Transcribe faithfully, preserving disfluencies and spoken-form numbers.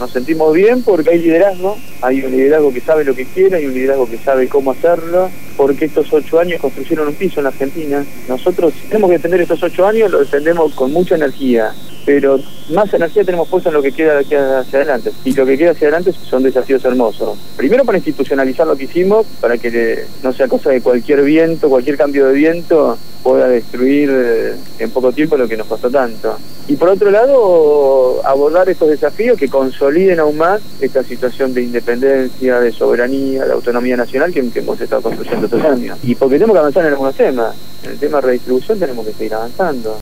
nos sentimos bien porque hay liderazgo, hay un liderazgo que sabe lo que quiere, hay un liderazgo que sabe cómo hacerlo, porque estos ocho años construyeron un piso en la Argentina. Nosotros, si tenemos que defender estos ocho años, lo defendemos con mucha energía, pero más energía tenemos puesta en lo que queda de aquí hacia adelante. Y lo que queda hacia adelante son desafíos hermosos. Primero para institucionalizar lo que hicimos, para que no sea cosa de cualquier viento, cualquier cambio de viento pueda destruir en poco tiempo lo que nos costó tanto. Y por otro lado, abordar estos desafíos que consoliden aún más esta situación de independencia, de soberanía, de autonomía nacional que, que hemos estado construyendo estos años. Y porque tenemos que avanzar en algunos temas. En el tema de redistribución tenemos que seguir avanzando.